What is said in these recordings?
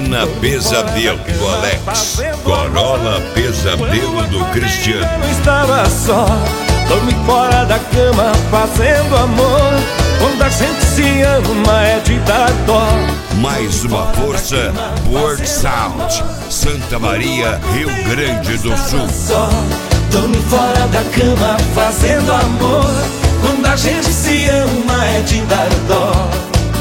Corona Pesadelo do Alex, Corolla Pesadelo do Cristiano. Eu estava só, dormi fora da cama fazendo amor. Quando a gente se ama é de dar dó. Mais uma força, World Sound, Santa Maria, Rio Grande do Sul. Só, dormi fora da cama fazendo amor. Quando a gente se ama é de dar dó.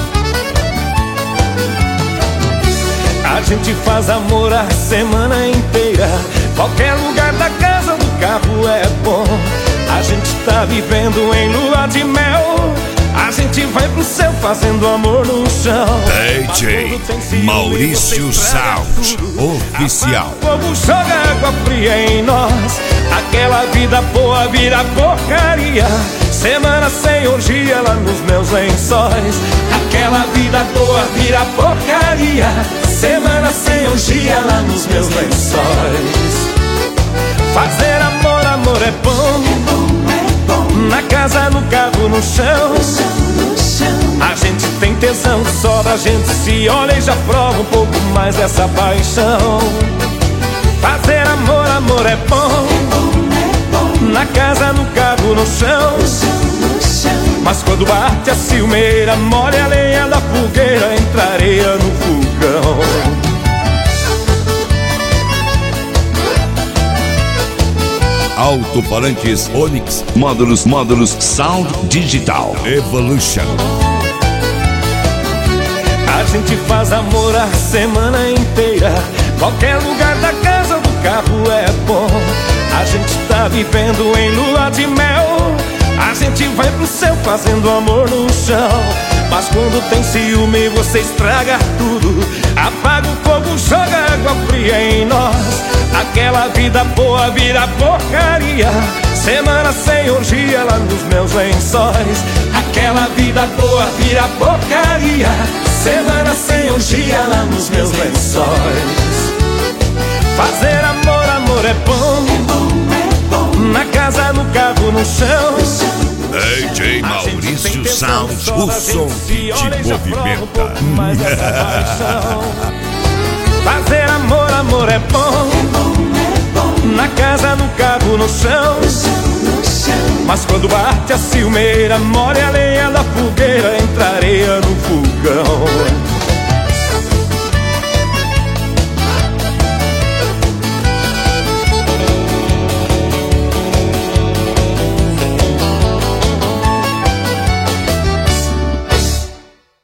A gente faz amor a semana inteira. Qualquer lugar da casa, do carro é bom. A gente tá vivendo em lua de mel. A gente vai pro céu fazendo amor no chão. DJ Maurício Sound Oficial. O povo joga água fria em nós. Aquela vida boa vira porcaria. Semana sem orgia lá nos meus lençóis. Aquela vida boa vira porcaria. Semana sem orgia lá nos meus lençóis. Fazer amor, amor é bom. Na casa, no carro, no chão. A gente tem tesão, só da gente se olha e já prova um pouco mais dessa paixão. Fazer amor, amor é bom. Na casa, no carro, no chão. Mas quando bate a ciumeira, molha a lenha da fogueira, entra areia no fogão. Alto-falantes Onix, módulos Sound Digital Evolution. A gente faz amor a semana inteira. Qualquer lugar da casa, do carro é bom. A gente tá vivendo em lua de mel. A gente vai pro céu fazendo amor no chão. Mas quando tem ciúme você estraga tudo. Apaga o fogo, joga água fria em nós. Aquela vida boa vira porcaria. Semana sem orgia lá nos meus lençóis. Aquela vida boa vira porcaria. Semana sem orgia lá nos meus lençóis. Fazer amor, amor é bom. Na casa, no carro, no chão. DJ Maurício Sound, o som que te movimenta. Fazer amor, amor é bom. Na casa, no carro, no chão. Mas quando bate a ciumeira, molha a lenha da fogueira, entra areia no fogão.